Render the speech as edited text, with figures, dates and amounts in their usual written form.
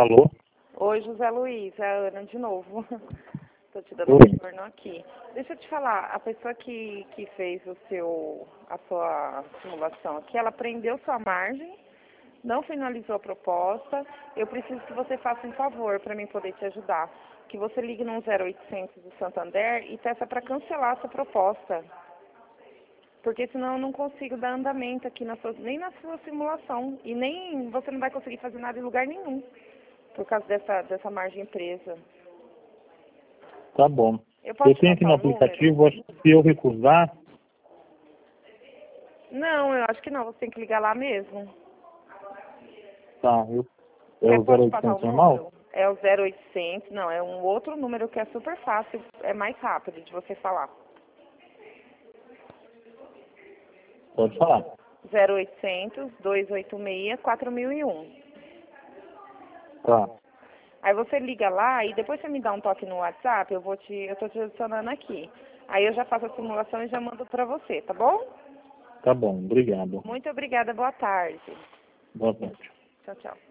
Alô? Oi, José Luiz, é a Ana de novo. Estou te dando um Oi. retorno aqui. Deixa eu te falar, a pessoa que fez a sua simulação aqui, ela prendeu sua margem, não finalizou a proposta. Eu preciso que você faça um favor para mim poder te ajudar. Que você ligue no 0800 do Santander e peça para cancelar essa proposta. Porque senão eu não consigo dar andamento aqui nem na sua simulação. E nem você não vai conseguir fazer nada em lugar nenhum. Por causa dessa margem presa. Tá bom. Eu posso Eu te tenho aqui passar no o número? aplicativo, acho que se eu recusar, Não, eu acho que não. Você tem que ligar lá mesmo. tá, é o Pode passar o 0800 normal? número? É o 0800. Não, é um outro número que é super fácil. É mais rápido de você falar. Pode falar. 0800 286 4001. Tá, Aí você liga lá e depois você me dá um toque no WhatsApp, eu tô te adicionando aqui. Aí eu já faço a simulação e já mando pra você, tá bom? tá bom, obrigado. Muito obrigada, boa tarde. Boa tarde. Tchau, tchau.